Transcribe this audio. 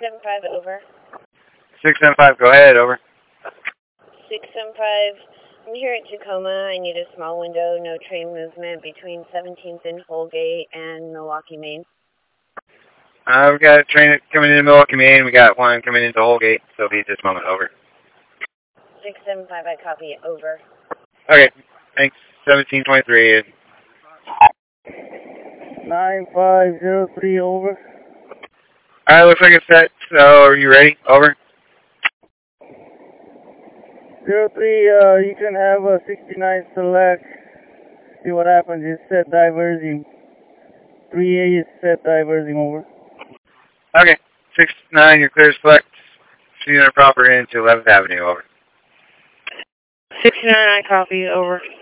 675, over. 675, go ahead, over. 675, I'm here at Tacoma. I need a small window, no train movement between 17th and Holgate and Milwaukee, Maine. We've got a train coming into Milwaukee, Maine. We got one coming into Holgate, so be this moment, over. 675, I copy, over. Okay, thanks. 1723. 9503, over. Alright, looks like it's set, so are you ready? Over. 03, you can have a 69 select. See what happens. It's set diverging. 3A is set diverging, over. Okay, 69, you're clear to select. Cedar proper into 11th Avenue, over. 69, I copy, over.